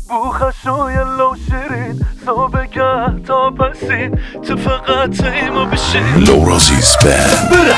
بوخشوی لو شیرین صبح گه تا پسین تو فقط ایمو بشین لورازیز بند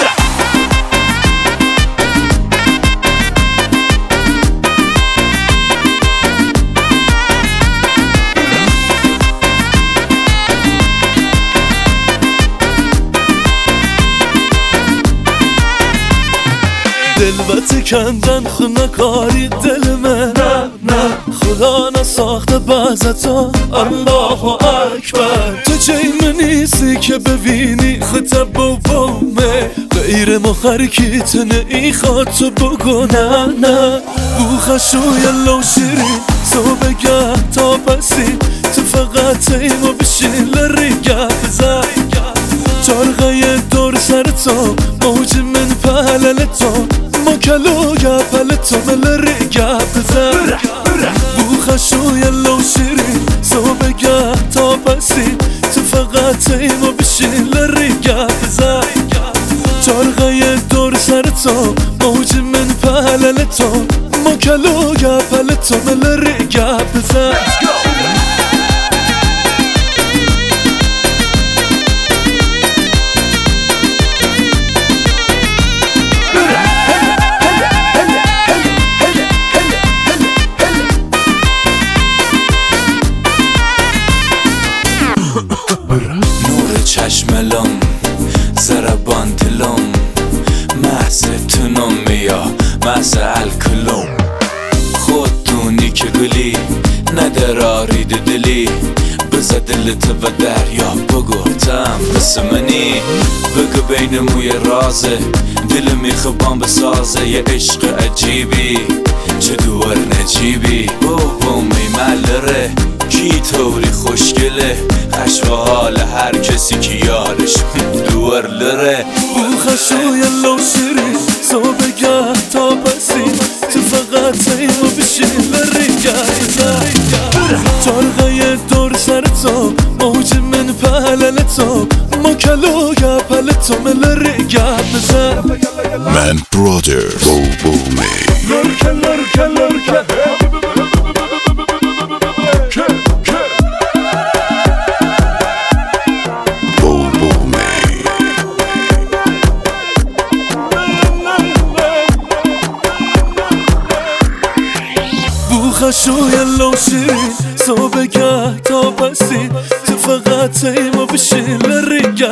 دلبت کندن خونکاری دل من نه خدا نساخته بعضتا الله اکبر تو جیم نیستی که ببینی خطب و بومه غیر مخرکی تنه ای خواد تو بگو نه بوخشوی لو شیرین صبح گه تا پسین تو فقط ایمو بشین لریگه بزن چارغه دور سر تو موج من پهلل تو مکلو گپل تو ملری گپ بزن بوخشوی لو شیرین صبح گه تا پسین تو فقط ایمو بشین لری گپ بزن چارغه دور سر تو موج من پهلل تو مکلو گپل تو ملری گپ بزن نور چشملم زربان دلم محض تونم میا محض الکلم خود دونی که گلی ندرارید دلی بزد دلت و دریا بگفتم بس منی بگو بین موی رازه دل میخوام بسازه یه عشق عجیبی چه دوار نجیبی بابا میملره کی طوری خوشگله خشم حال هر کسی که یارش دور لره بوخشوی لو شیرین صبح گه تا پسین تو فقط ایمو بشین لریگه چارغه دور سر تو موج من پهلل تو مکلو گپل تو ملریگه بزن من برادر بوبو می لرکه لرکه لرکه بوخشوی لو شیرین صبح گه تا پسین تو فقط ایمو بشین لریگه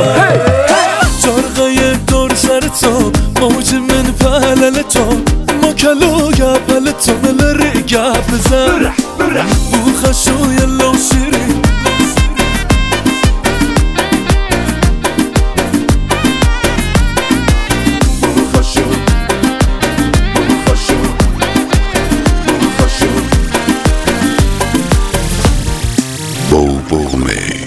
چارغه دور سر تو موج من پهلل تو مکلو گپل تو ملریگه بزن بوخشوی لو شیرین بوبو می